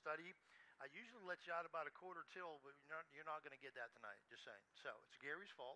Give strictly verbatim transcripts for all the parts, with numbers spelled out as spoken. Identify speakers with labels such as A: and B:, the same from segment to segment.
A: study. I usually let you out about a quarter till, but you're not, you're not going to get that tonight, just saying. So it's Gary's fault.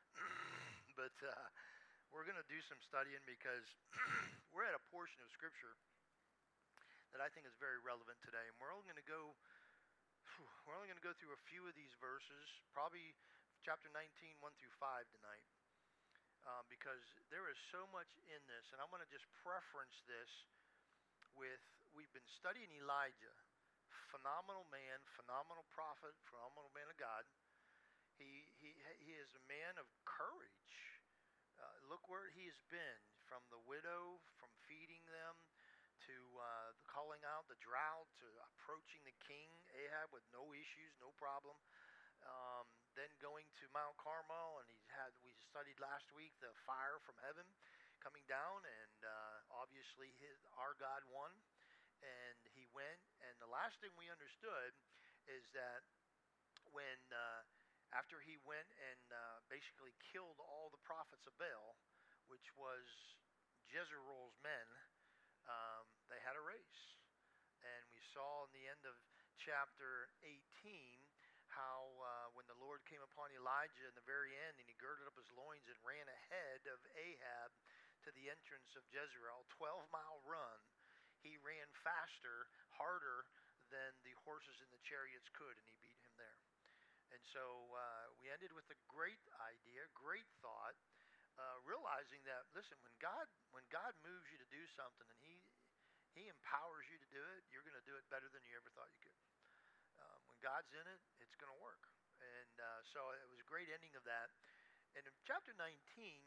A: but uh, we're going to do some studying because we're at a portion of Scripture that I think is very relevant today. And we're only going to go, we're only going to go through a few of these verses, probably chapter nineteen, one through five tonight. Um, because there is so much in this, and I'm going to just preference this with, we've been studying Elijah, phenomenal man, phenomenal prophet, phenomenal man of God. He he he is a man of courage. Uh, look where he's been, from the widow, from feeding them, to uh, the calling out the drought, to approaching the king Ahab with no issues, no problem. Um, then going to Mount Carmel, and he's had, we studied last week, the fire from heaven coming down, and uh, obviously his, our God won, and he went. And the last thing we understood is that when, uh, after he went and uh, basically killed all the prophets of Baal, which was Jezreel's men, um, they had a race. And we saw in the end of chapter eighteen how uh, when the Lord came upon Elijah in the very end, and he girded up his loins and ran ahead of Ahab to the entrance of Jezreel, twelve mile run, he ran faster, harder than the horses and the chariots could, and he beat him there. And so uh, we ended with a great idea, great thought, uh, realizing that, listen, when God when God moves you to do something and he he empowers you to do it, you're going to do it better than you ever thought you could. Um, when God's in it, it's going to work. And uh, so it was a great ending of that. And in chapter nineteen,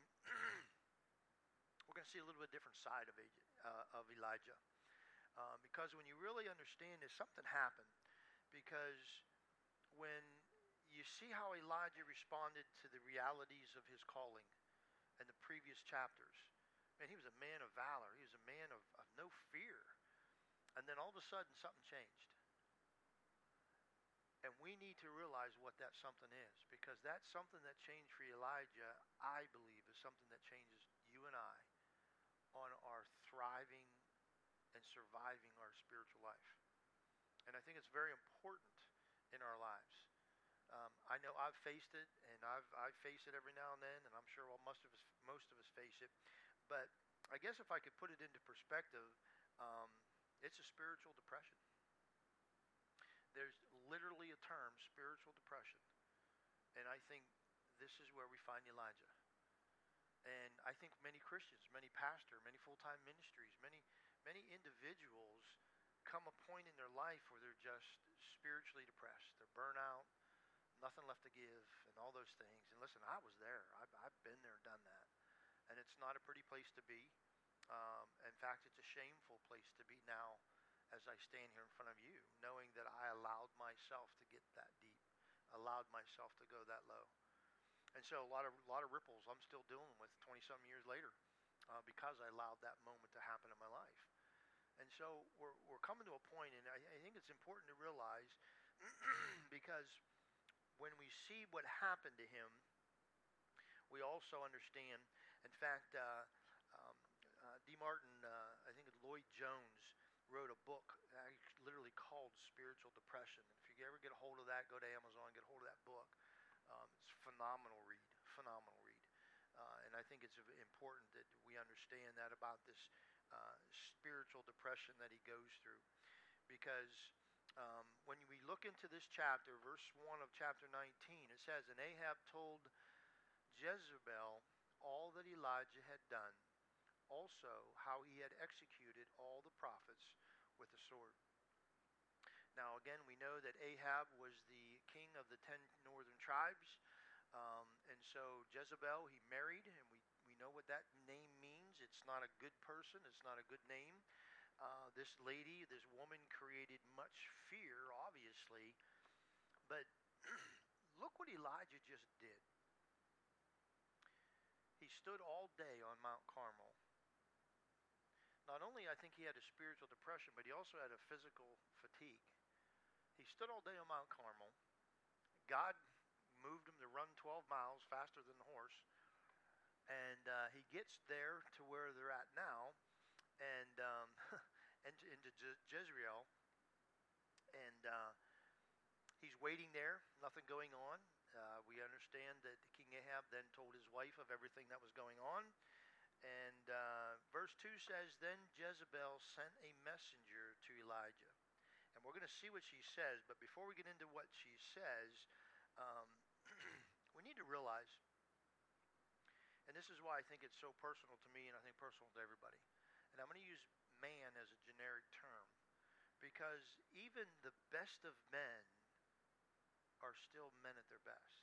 A: we're going to see a little bit different side of, uh, of Elijah. Um, because when you really understand this, something happened. Because when you see how Elijah responded to the realities of his calling in the previous chapters, man, he was a man of valor. He was a man of, of no fear. And then all of a sudden, something changed. And we need to realize what that something is, because that something that changed for Elijah, I believe, is something that changes you and I on our thriving and surviving our spiritual life. And I think it's very important in our lives. Um, I know I've faced it, and I've I face it every now and then, and I'm sure well, most of us most of us face it. But I guess if I could put it into perspective, um, it's a spiritual depression. There's literally a term, spiritual depression. And I think this is where we find Elijah. And I think many Christians, many pastors, many full-time ministries, many many individuals come a point in their life where they're just spiritually depressed. They're burnt out, nothing left to give, and all those things. And listen, I was there. I've, I've been there, done that. And it's not a pretty place to be. Um, in fact, it's a shameful place to be now, as I stand here in front of you, knowing that I allowed myself to get that deep, allowed myself to go that low. And so a lot of a lot of ripples I'm still dealing with twenty-some years later uh, because I allowed that moment to happen in my life. And so we're we're coming to a point, and I, I think it's important to realize, because when we see what happened to him, we also understand. In fact, uh, um, uh, D. Martin, uh, I think it's Lloyd Jones, wrote a book literally called Spiritual Depression. And if you ever get a hold of that, go to Amazon, get a hold of that book. Um, it's a phenomenal read, phenomenal read. Uh, and I think it's important that we understand that about this uh, spiritual depression that he goes through. Because um, when we look into this chapter, verse one of chapter nineteen, it says, "And Ahab told Jezebel all that Elijah had done, also how he had executed all the prophets with the sword." Now again, we know that Ahab was the king of the ten northern tribes. Um, and so Jezebel, he married, and we, we know what that name means. It's not a good person. It's not a good name. Uh, this lady, this woman created much fear, obviously. But look what Elijah just did. He stood all day on Mount Carmel. Not only I think he had a spiritual depression, but he also had a physical fatigue. He stood all day on Mount Carmel. God moved him to run twelve miles faster than the horse. And uh, he gets there to where they're at now, and um, into, into Je- Jezreel. waiting there, nothing going on. Uh, we understand that King Ahab then told his wife of everything that was going on. And uh, verse two says, Then Jezebel sent a messenger to Elijah. And we're going to see what she says, but before we get into what she says, um, we need to realize, and this is why I think it's so personal to me and I think personal to everybody. And I'm going to use man as a generic term, because even the best of men are still men at their best.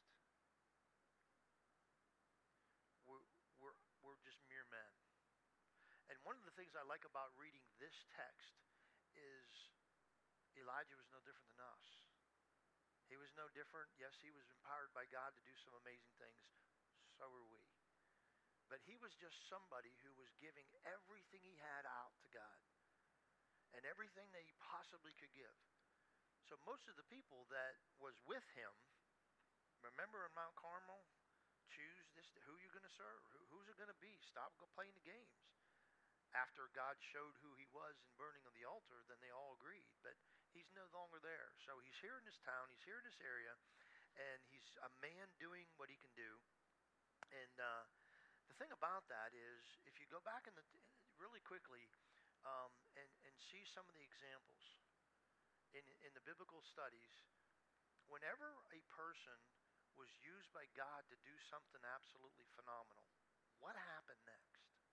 A: We're, we're, we're just mere men. And one of the things I like about reading this text is Elijah was no different than us. He was no different. Yes, he was empowered by God to do some amazing things. So were we. But he was just somebody who was giving everything he had out to God, and everything that he possibly could give. So most of the people that was with him, remember in Mount Carmel, choose this, who you're going to serve. Who, who's it going to be? Stop playing the games. After God showed who he was in burning on the altar, then they all agreed. But he's no longer there. So he's here in this town, he's here in this area, and he's a man doing what he can do. And uh, the thing about that is, if you go back in the really quickly um, and, and see some of the examples in, in the biblical studies, whenever a person was used by God to do something absolutely phenomenal, what happened next?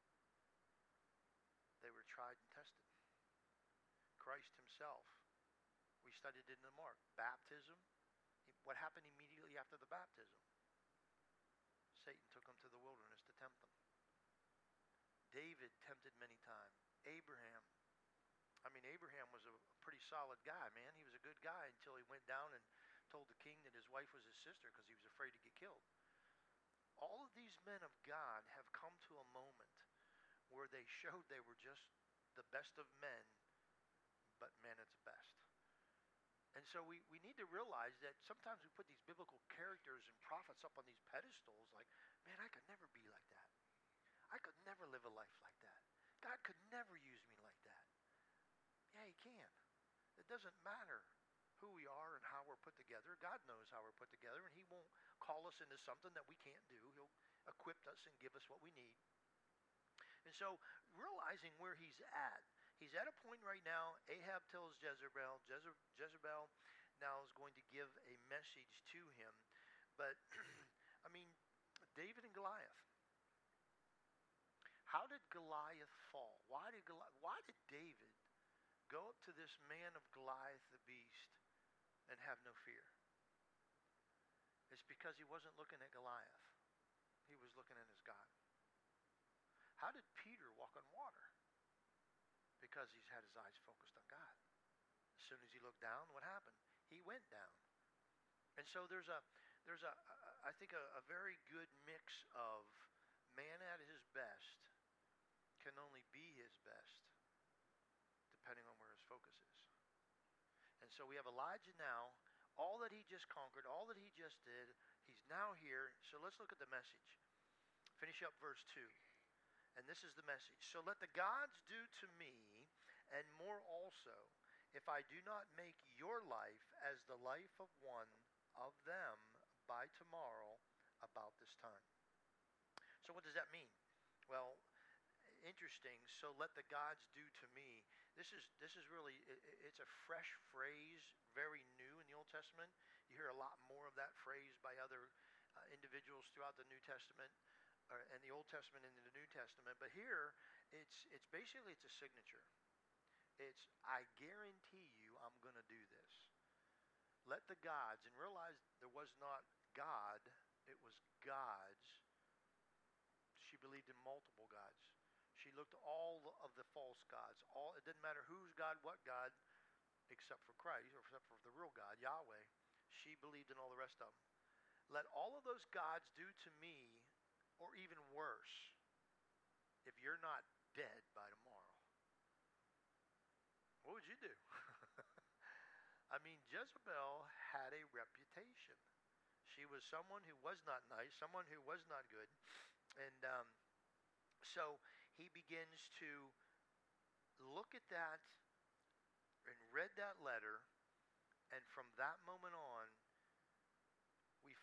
A: They were tried and tested. Christ himself, we studied it in the Mark. Baptism, what happened immediately after the baptism? Satan took him to the wilderness to tempt him. David tempted many times. Abraham, I mean, Abraham was a pretty solid guy, man. He was a good guy until he went down and told the king that his wife was his sister because he was afraid to get killed. All of these men of God have come to a moment where they showed they were just the best of men, but men at the best. And so we, we need to realize that sometimes we put these biblical characters and prophets up on these pedestals like, man, I could never be like that. I could never live a life like that. God could never use me like that. Yeah, he can. It doesn't matter who we are and how we're put together. God knows how we're put together, and he won't call us into something that we can't do. He'll equip us and give us what we need. And so realizing where he's at, he's at a point right now. Ahab tells Jezebel, Jeze- Jezebel now is going to give a message to him. But, I mean, David and Goliath. How did Goliath fall? Why did Goliath, why did David go up to this man of Goliath the beast and have no fear? It's because he wasn't looking at Goliath. He was looking at his God. How did Peter walk on water? Because he's had his eyes focused on God. As soon as he looked down, what happened? He went down. And so there's a, there's a, I think a, a very good mix of man at his best can only be his best depending on where his focus is. And so we have Elijah now, all that he just conquered, all that he just did, he's now here. So let's look at the message. Finish up verse two. And this is the message. So let the gods do to me, and more also, if I do not make your life as the life of one of them by tomorrow about this time. So what does that mean? Well, interesting. So let the gods do to me. This is this is really, it, it's a fresh phrase, very new in the Old Testament. You hear a lot more of that phrase by other uh, individuals throughout the New Testament. Or, and the Old Testament and the New Testament, but here it's it's basically it's a signature. It's, I guarantee you I'm going to do this. Let the gods, and realize there was not God, it was gods. She believed in multiple gods. She looked at all of the false gods. All, it didn't matter whose God, what God, except for Christ, or except for the real God, Yahweh. She believed in all the rest of them. Let all of those gods do to me, or even worse, if you're not dead by tomorrow. What would you do? I mean, Jezebel had a reputation. She was someone who was not nice, someone who was not good. And um, so he begins to look at that and read that letter, and from that moment on,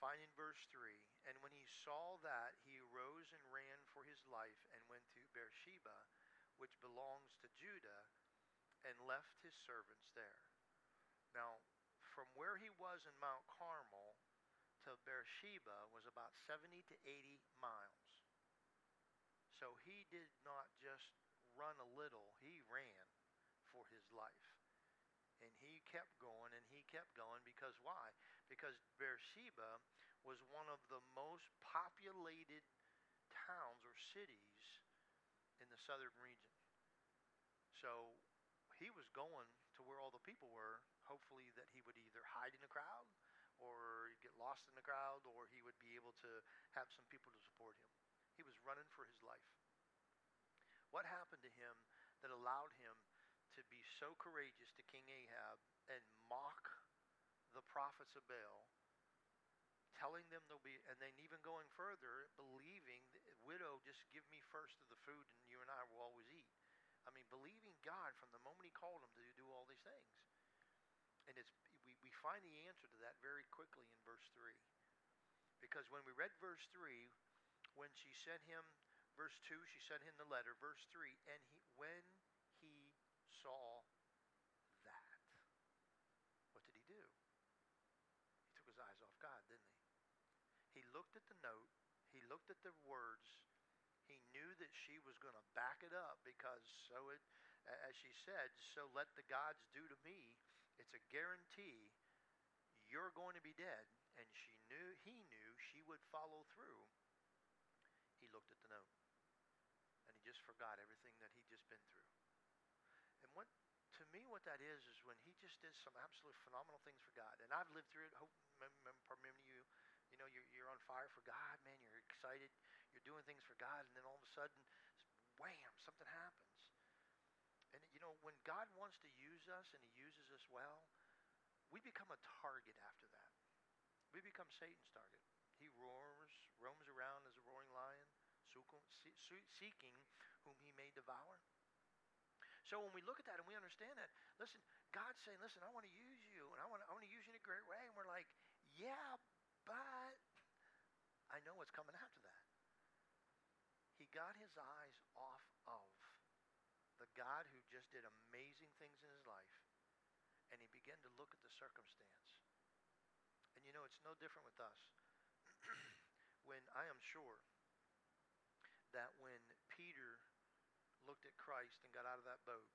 A: finding verse three. And when he saw that, he arose and ran for his life and went to Beersheba, which belongs to Judah, and left his servants there. Now, from where he was in Mount Carmel to Beersheba was about seventy to eighty miles. So he did not just run a little, he ran for his life. And he kept going and he kept going because why? Because Beersheba was one of the most populated towns or cities in the southern region. So he was going to where all the people were, hopefully that he would either hide in the crowd or get lost in the crowd, or he would be able to have some people to support him. He was running for his life. What happened to him that allowed him to be so courageous to King Ahab and mock the prophets of Baal, telling them they'll be, and then even going further, believing, widow, just give me first of the food and you and I will always eat. I mean, believing God from the moment he called him to do all these things. And it's we, we find the answer to that very quickly in verse three. Because when we read verse three, when she sent him, verse two, she sent him the letter, verse three, and he when he saw that, what did he do? He took his eyes off God, didn't he? He looked at the note, he looked at the words, he knew that she was going to back it up because so it, as she said, so let the gods do to me. It's a guarantee you're going to be dead. And she knew, he knew she would follow through. He looked at the note and he just forgot everything that he'd just been through. And what, to me, what that is, is when he just did some absolutely phenomenal things for God. And I've lived through it. Hope, many of you, you know, you're, you're on fire for God, man. You're excited. You're doing things for God. And then all of a sudden, wham, something happens. And, you know, when God wants to use us and he uses us well, we become a target after that. We become Satan's target. He roars, roams around as a roaring lion, seeking whom he may devour. So when we look at that and we understand that, listen, God's saying, listen, I want to use you, and I want to, I want to use you in a great way. And we're like, yeah, but I know what's coming after that. He got his eyes off of the God who just did amazing things in his life, and he began to look at the circumstance. And you know, it's no different with us. When I am sure that when Peter looked at Christ and got out of that boat,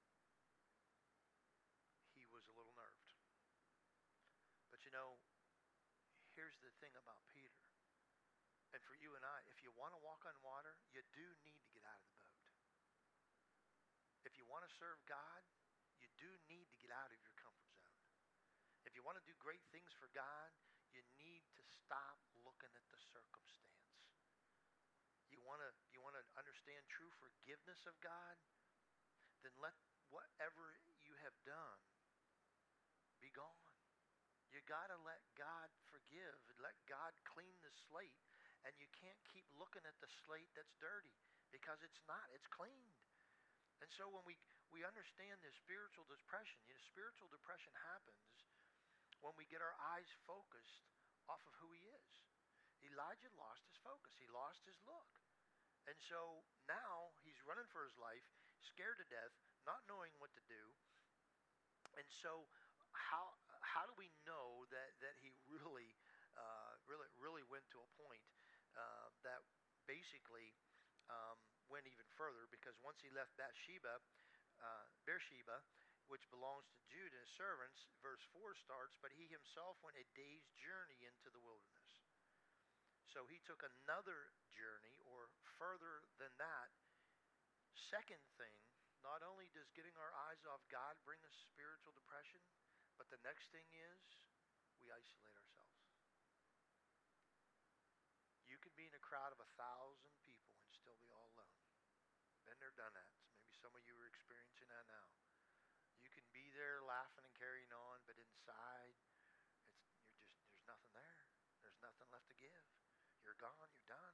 A: he was a little nerved. But you know, here's the thing about Peter, and for you and I, if you want to walk on water, you do need to get out of the boat. If you want to serve God, you do need to get out of your comfort zone. If you want to do great things for God, you need to stop looking at the circumstance. You want to you want to understand true forgiveness of God? Then let whatever you have done be gone. You got to let God forgive. Let God clean the slate. And you can't keep looking at the slate that's dirty, because it's not. It's cleaned. And so when we, we understand this spiritual depression, you know, spiritual depression happens when we get our eyes focused off of who he is. Elijah lost his focus. He lost his look. And so now he's running for his life, scared to death, not knowing what to do. And so how how do we know that, that he really, uh, really, really went to a point uh, that basically um, went even further? Because once he left Bathsheba, uh, Beersheba, which belongs to Judah and his servants, verse four starts, but he himself went a day's journey into the wilderness. So he took another journey, or further than that. Second thing, not only does getting our eyes off God bring us spiritual depression, but the next thing is we isolate ourselves. You can be in a crowd of a thousand people and still be all alone. Been there, done that. So maybe some of you are experiencing that now. You can be there laughing and carrying on, but inside, it's you're just there's nothing there. There's nothing left to give. You're gone. You're done.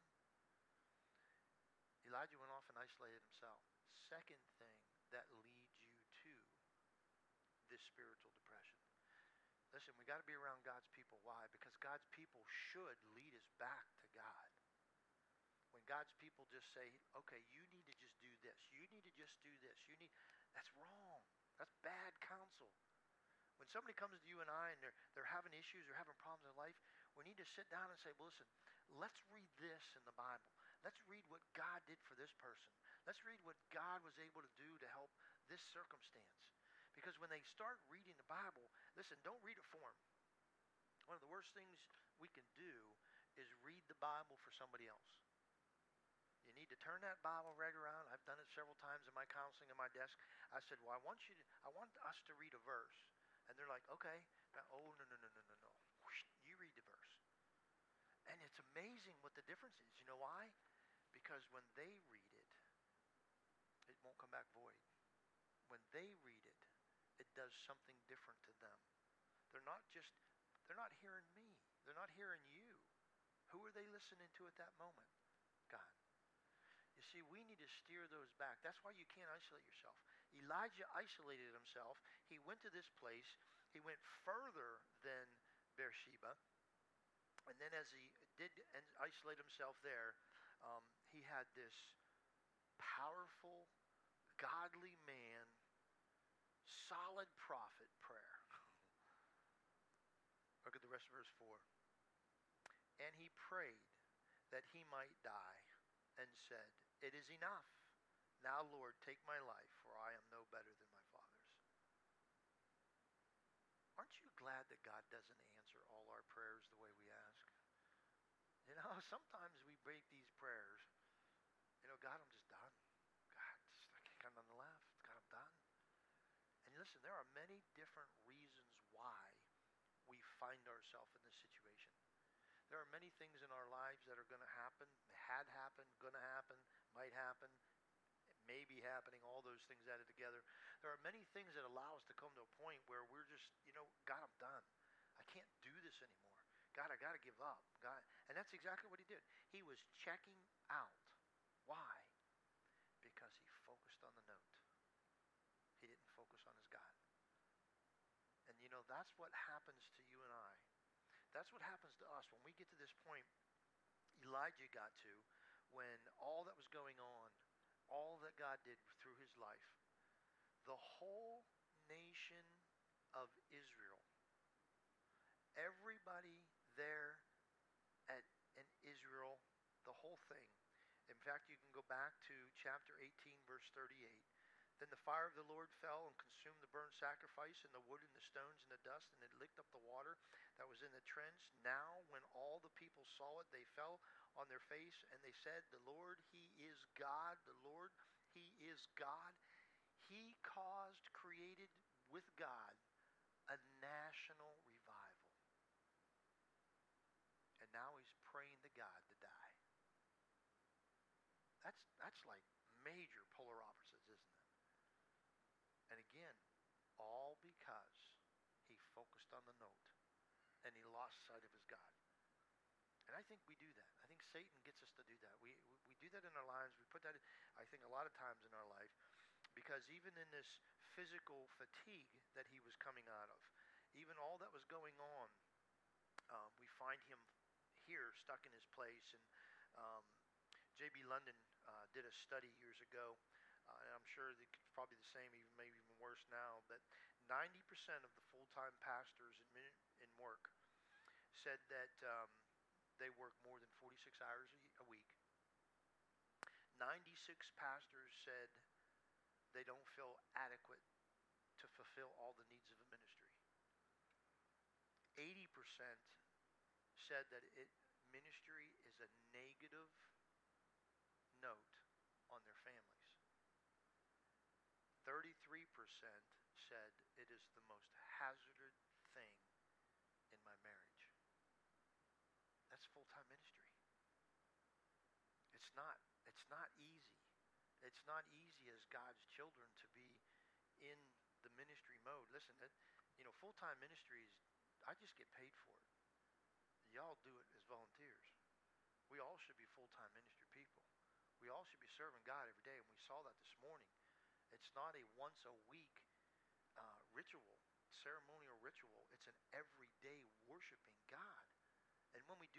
A: Elijah went off and isolated himself. Second thing that leads you to this spiritual depression. listen, we got to be around God's people. Why? Because God's people should lead us back to God. When God's people just say, okay, you need to just do this. You need to just do this. You need, that's wrong. That's bad counsel. When somebody comes to you and I and they're, they're having issues or having problems in life, we need to sit down and say, well, listen, let's read this in the Bible. Let's read what God did for this person. Let's read what God was able to do to help this circumstance. Because when they start reading the Bible, listen, don't read it for them. One of the worst things we can do is read the Bible for somebody else. You need to turn that Bible right around. I've done it several times in my counseling at my desk. I said, well, I want you to, I want us to read a verse. And they're like, okay. Now, oh, no, no, no, no, no, no. You read the verse. And it's amazing what the difference is. You know why? Because when they read it, it won't come back void. When they read it, it does something different to them. They're not just, they're not hearing me. They're not hearing you. Who are they listening to at that moment? God. You see, we need to steer those back. That's why you can't isolate yourself. Elijah isolated himself. He went to this place. He went further than Beersheba. And then as he did isolate himself there, um, he had this powerful, godly man, solid prophet prayer. Look at the rest of verse four. And he prayed that he might die and said, it is enough. Now, Lord, take my life, for I am no better than my fathers. Aren't you glad that God doesn't answer all our prayers the way we ask? You know, sometimes we break these prayers. You know, God, I'm just done. God, just, I can't come on the left. God, I'm done. And listen, there are many different reasons why we find ourselves in this situation. There are many things in our lives that are going to happen, had happened, going to happen, might happen, may be happening, all those things added together. There are many things that allow us to come to a point where we're just, you know, God, I'm done. I can't do this anymore. God, I got to give up. God, and that's exactly what he did. He was checking out. Why? Because he focused on the note. He didn't focus on his God. And you know, that's what happens to you and I. That's what happens to us when we get to this point Elijah got to, when all that was going on, all that God did through his life, the whole nation of Israel, everybody there at in Israel, the whole thing. In fact, you can go back to chapter eighteen, verse thirty-eight. Then the fire of the Lord fell and consumed the burnt sacrifice and the wood and the stones and the dust, and it licked up the water that was in the trench. Now, when all the people saw it, they fell on their face, and they said, the Lord, he is God. The Lord, he is God. He caused, created with God, a national revival. And now he's praying to God to die. That's, that's like major polar opposites, isn't it? And again, all because he focused on the note and he lost sight of his God. And I think we do that. I think Satan gets us to do that. We we do that in our lives. We put that, in, I think, a lot of times in our life, because even in this physical fatigue that he was coming out of, even all that was going on, um, we find him here stuck in his place. And um, J B London uh, did a study years ago. Uh, and I'm sure it's probably the same, even maybe even worse now, that ninety percent of the full-time pastors in, in work said that um, they work more than forty-six hours a week. ninety-six pastors said they don't feel adequate to fulfill all the needs of a ministry. eighty percent said that it, ministry is a negative note on their families. thirty-three percent said it is the most hazardous thing in my marriage. That's full-time ministry. It's not, it's not easy. It's not easy as God's children to be in the ministry mode. Listen, that, you know, full-time ministry is, I just get paid for it. Y'all do it as volunteers. We all should be full-time ministry people. We all should be serving God every day, and we saw that this morning. It's not a once a week uh, ritual, ceremonial ritual. It's an every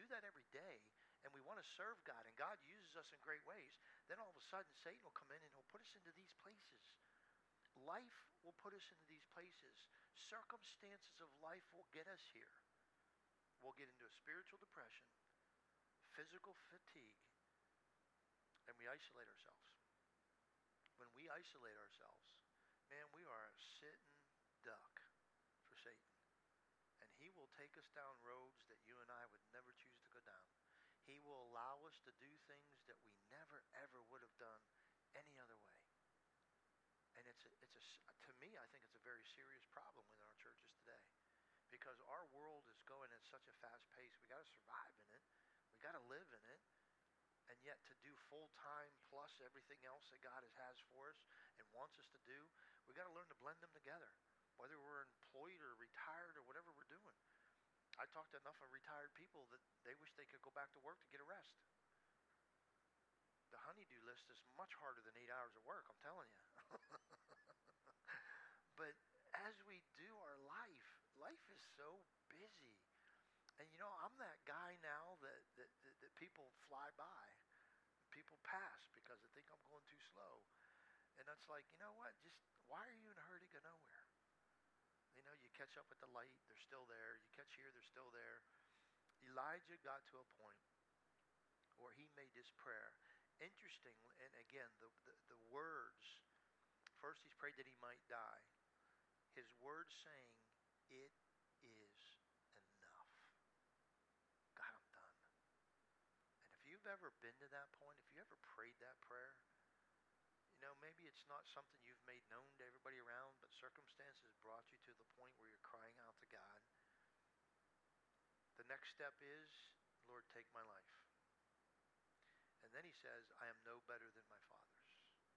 A: do that every day and we want to serve God and God uses us in great ways, then all of a sudden Satan will come in and he'll put us into these places. Life will put us into these places. Circumstances of life will get us here. We'll get into a spiritual depression, physical fatigue, and we isolate ourselves. When we isolate ourselves, man, we are a sitting duck for Satan. And he will take us down roads that you and I would never choose to go down. He will allow us to do things that we never, ever would have done any other way. And it's a, it's a, to me, I think it's a very serious problem within our churches today, because our world is going at such a fast pace. We got to survive in it. We got to live in it. And yet to do full time plus everything else that God has for us and wants us to do, we got to learn to blend them together, whether we're employed or retired or whatever we're doing. I talked to enough of retired people that they wish they could go back to work to get a rest. The honeydew list is much harder than eight hours of work, I'm telling you. But as we do our life, life is so busy. And you know, I'm that guy now that, that, that, that people fly by. People pass because they think I'm going too slow. And that's like, you know what? Just, why are you in a hurry to go nowhere? You know, you catch up with the light, they're still there. You catch here, they're still there. Elijah got to a point where he made this prayer. Interesting, and again, the, the, the words, first he's prayed that he might die. His words saying, it is enough. God, I'm done. And if you've ever been to that point, if you ever prayed that prayer, you know, maybe it's not something you've made known to everybody around, but circumstances brought you to the point where you're crying out to God. The next step is, Lord, take my life. And then he says, I am no better than my fathers.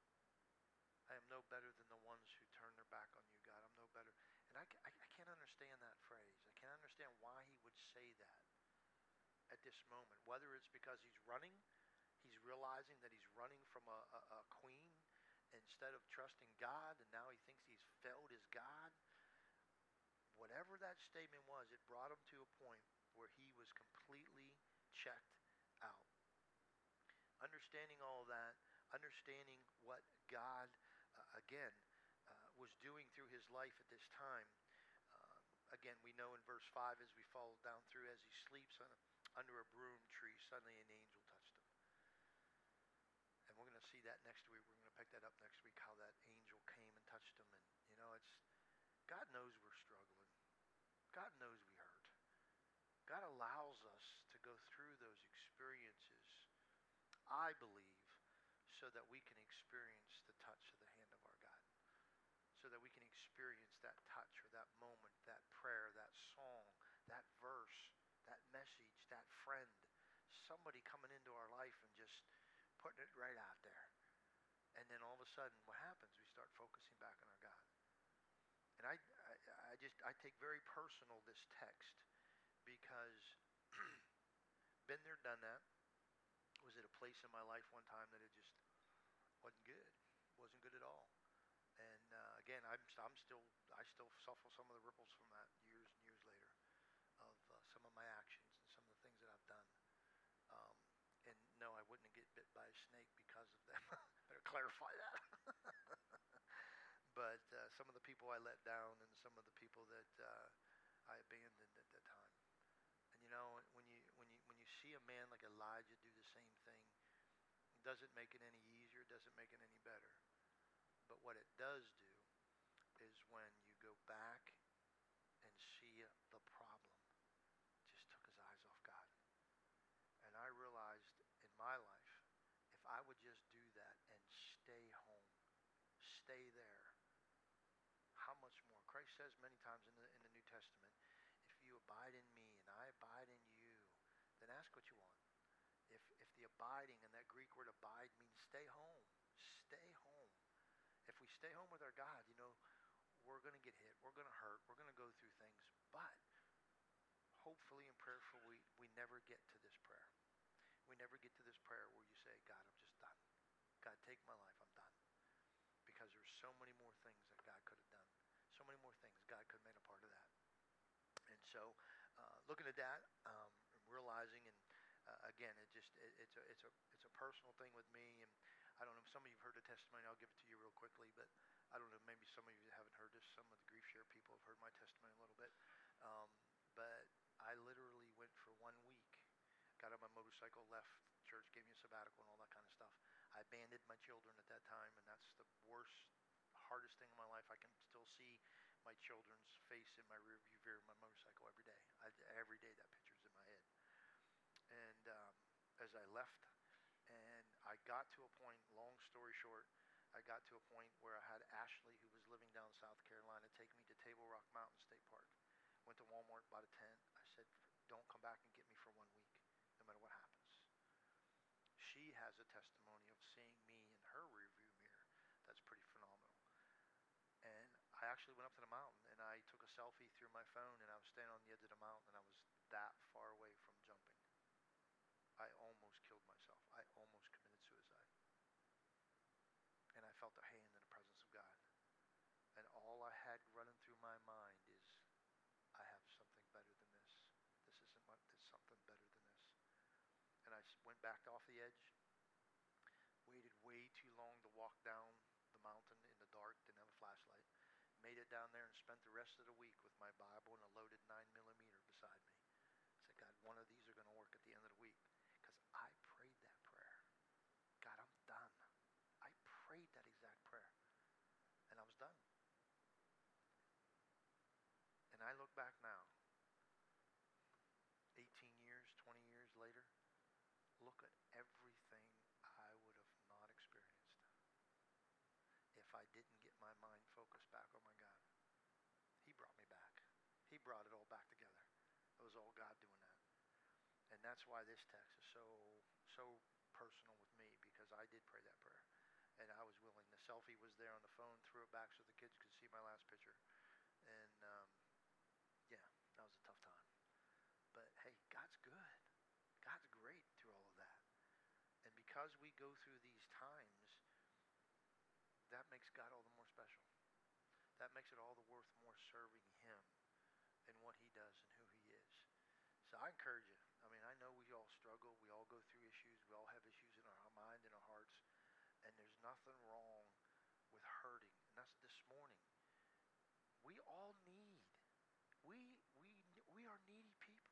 A: I am no better than the ones who turn their back on you, God. I'm no better. And I, I, I can't understand that phrase. I can't understand why he would say that at this moment. Whether it's because he's running, he's realizing that he's running from a, a, a queen instead of trusting God, and now he thinks he's failed as God. Whatever that statement was, it brought him to a point where he was completely checked out. Understanding all of that, understanding what God, uh, again, uh, was doing through his life at this time. Uh, again, we know in verse five, as we follow down through, as he sleeps on a, under a broom tree, suddenly an angel touched him. And we're going to see that next week. We're going to pick that up next week, how that angel came and touched him. And, you know, it's, God knows we're struggling. God knows we hurt. God allows us to go through those experiences, I believe, so that we can experience the touch of the hand of our God. So that we can experience that touch or that moment, that prayer, that song, that verse, that message, that friend, somebody coming into our life and just putting it right out there. And then all of a sudden, what happens? We start focusing back on our God. And I, I, I just, I take very personal this text because been there, done that. Was at a place in my life one time that it just wasn't good. Wasn't good at all. And uh, again, I'm, I'm still, I still suffer some of the ripples from that years and years later of uh, some of my actions and some of the things that I've done. Um, and no, I wouldn't get bit by a snake because of them. Better clarify that. But uh, some of the people I let down and some of the people that uh, I abandoned at that time. And you know, when you when you when you see a man like Elijah do the same thing, it doesn't make it any easier, it doesn't make it any better. But what it does do is when you go back and see the problem, just took his eyes off God. And I realized in my life, if I would just do that and stay home, stay there, how much more? Christ says many times in the in the New Testament, if you abide in me and I abide in you, then ask what you want. If if the abiding, and that Greek word abide means stay home. Stay home. If we stay home with our God, you know, we're going to get hit. We're going to hurt. We're going to go through things. But hopefully and prayerfully, we, we never get to this prayer. We never get to this prayer where you say, God, I'm just done. God, take my life. I'm done. Because there's so many more things that God could have done. So many more things God could have made a part of that. And so, uh, looking at that, um, realizing realizing, and uh, again, it just it, it's a it's a it's a personal thing with me, and I don't know. Some of you've heard the testimony. I'll give it to you real quickly, but I don't know. Maybe some of you haven't heard this. Some of the Grief Share people have heard my testimony a little bit, um, but I literally went for one week. Got on my motorcycle, left church, gave me a sabbatical, and all that kind of stuff. I abandoned my children at that time, and that's the worst, hardest thing in my life. I can still see my children's face in my rearview mirror of my motorcycle every day. I, every day that picture's in my head. And um, as I left, and I got to a point, long story short, I got to a point where I had Ashley, who was living down in South Carolina, take me to Table Rock Mountain State Park. Went to Walmart, bought a tent. I said, don't come back and get me for one week, no matter what happens. She has a testimony of seeing me in her rearview mirror that's pretty phenomenal. And I actually went up to the mountain, and I took a selfie through my phone, and I was standing on the edge of the mountain, and I was that far away from jumping. I almost killed myself. I almost committed suicide. And I felt a hand in the presence of God. And all I had running through my mind is, I have something better than this. This isn't what, there's something better than this. And I went back off the edge, waited way too long to walk down the mountain in the dark, didn't have a flashlight. Made it down there and spent the rest of the week with my Bible and a loaded nine millimeter beside me. I said, God, one of these are going to work at the end of the week. Because I prayed that prayer. God, I'm done. I prayed that exact prayer. And I was done. And I look back now, eighteen years, twenty years later, look at everything I would have not experienced if I didn't get my mind focused back on my God. He brought me back. He brought it all back together. It was all God doing that. And that's why this text is so, so personal with me, because I did pray that prayer. And I was willing. The selfie was there on the phone, threw it back so the kids could see my last picture. And, um, yeah, that was a tough time. But, hey, God's good. God's great through all of that. And because we go through these times, that makes God all the more special. That makes it all the worth more serving Him and what He does and who He is. So I encourage you. I mean, I know we all struggle. We all go through issues. We all have issues in our mind and our hearts. And there's nothing wrong with hurting. And that's this morning. We all need. We we we are needy people.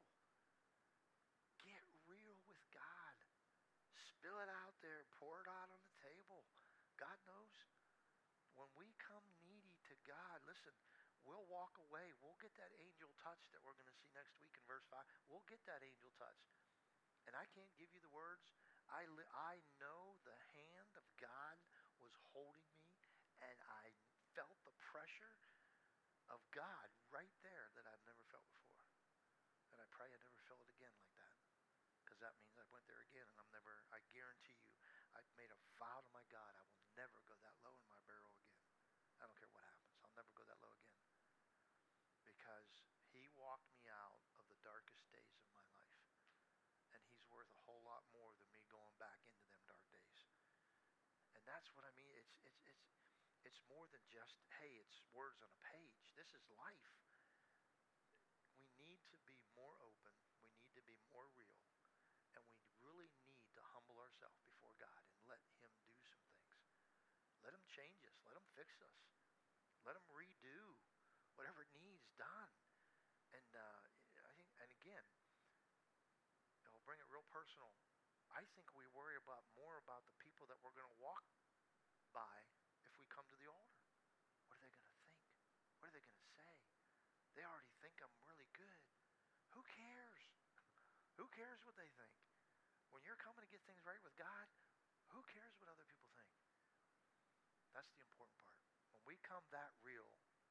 A: Get real with God. Spill it out there. Pour it out on the table. God knows. When we come needy to God, listen, we'll walk away. We'll get that angel touch that we're going to see next week in verse five. We'll get that angel touch. And I can't give you the words. I, li- I know the hand of God was holding me, and I felt the pressure of God right there that I've never felt before. And I pray I never feel it again like that. Because that means I went there again, and I'm never, I guarantee you, I've made a vow to my God, I will never go that low in my barrel again. I don't care what happens. I'll never go that low again. Because He walked me out of the darkest days of my life. And He's worth a whole lot more than me going back into them dark days. And that's what I mean. It's, it's, it's, it's more than just, hey, it's words on a page. This is life. We need to be more open. We need to be more real. And we really need to humble ourselves before God and let Him do some things. Let Him change us. Let Him fix us. Let Him redo whatever needs done. And uh, I think, and again, I'll bring it real personal. I think we worry about more about the people that we're going to walk by if we come to the altar. What are they going to think? What are they going to say? They already think I'm really good. Who cares? Who cares what they think? When you're coming to get things right with God, who cares what other people think? That's the important part. When we come that real,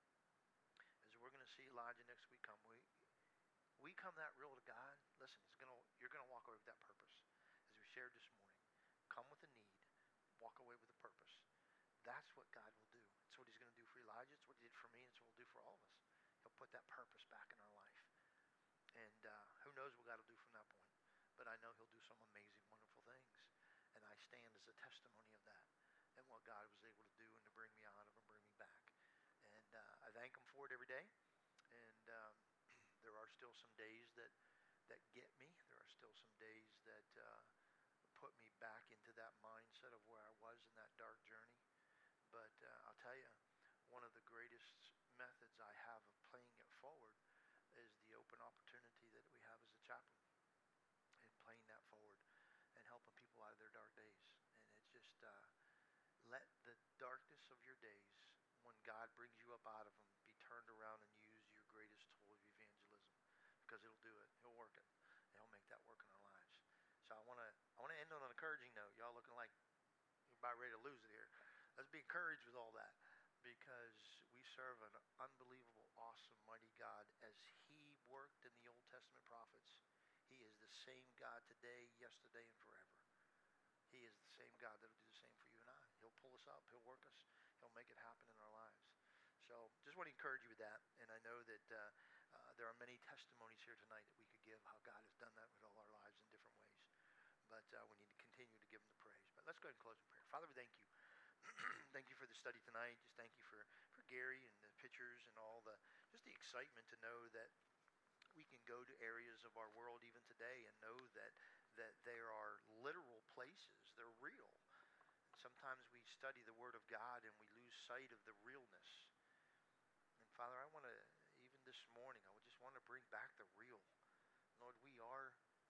A: as we're going to see Elijah next week come, we we come that real to God. Listen, it's gonna you're going to walk away with that purpose, as we shared this morning. Come with a need, walk away with a purpose. That's what God will do. It's what He's going to do for Elijah. It's what He did for me. It's what He'll do for all of us. He'll put that purpose back in our life. And uh, who knows what God will do from that point. But I know He'll do some amazing, wonderful things. And I stand as a testimony of that and what God was able to do and to bring me out of and bring me back. And uh, I thank Him for it every day. And um, there are still some days that, that get me. There are still days that uh, put me back into that mindset of where I was in that dark journey. But uh, I'll tell you, one of the greatest methods I have of playing it forward is the open opportunity that we have as a chaplain and playing that forward and helping people out of their dark days. And it's just uh, let the darkness of your days, when God brings you up out of them, be turned around and use your greatest tool of evangelism, because He'll do it. He'll work it. And He'll make that work in our lives. So I want to I want to end on an encouraging note. Y'all looking like you're about ready to lose it here. Let's be encouraged with all that, because we serve an unbelievable, awesome, mighty God. As He worked in the Old Testament prophets, He is the same God today, yesterday, and forever. He is the same God that'll do the same for you and I. He'll pull us up. He'll work us. He'll make it happen in our lives. So just want to encourage you with that. And I know that uh, uh, there are many testimonies here tonight that we could give how God has done that with all our lives in different ways. But uh, we need to continue to give Him the praise. But let's go ahead and close in prayer. Father, we thank you. Thank you for the study tonight. Just thank you for, for Gary and the pictures and all the, just the excitement to know that we can go to areas of our world even today and know that that there are literal places. They're real. Sometimes we study the Word of God and we lose sight of the realness. And Father, I want to, even this morning, I would just want to bring back the real. Lord, we are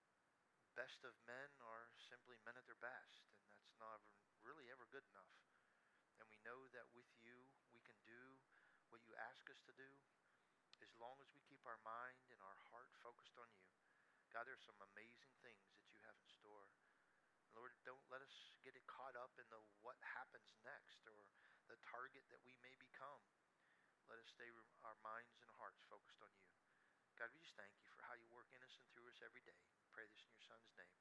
A: best of men are simply men at their best, and that's not really ever good enough. And we know that with you, we can do what you ask us to do as long as we keep our mind and our heart focused on you. God, there's some amazing things that you have in store. Lord, don't let us get it caught up in the what happens next or the target that we may become. Let us stay our minds and hearts focused on you. God, we just thank you for how you work in us and through us every day. We pray this in your Son's name.